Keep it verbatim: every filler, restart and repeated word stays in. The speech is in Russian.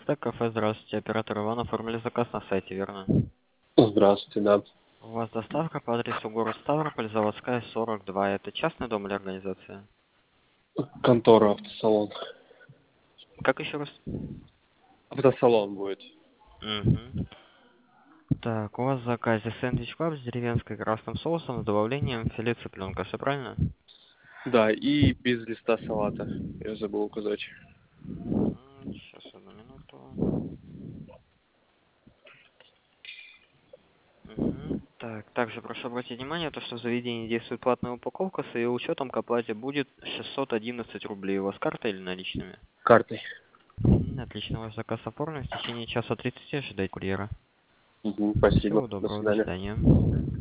Стек Кафе, здравствуйте. Оператор Иван, оформили заказ на сайте, верно? Здравствуйте, да. У вас доставка по адресу город Ставрополь, Заводская, сорок два. Это частный дом или организация? Контора, автосалон. Как еще раз? Автосалон будет. Угу. Так, у вас в заказе сэндвич клаб с деревенской красным соусом с добавлением филе цыпленка, все правильно? Да, и без листа салата. Я забыл указать. Сейчас, одну минуту. Мгм. Так, также прошу обратить внимание, то, что в заведении действует платная упаковка, с ее учетом к оплате будет шестьсот одиннадцать рублей. У вас карта или наличными? Картой. М, Отлично, ваш заказ оформлен. В течение часа тридцати ожидать курьера. Угу, спасибо. Всего До доброго, до свидания. свидания.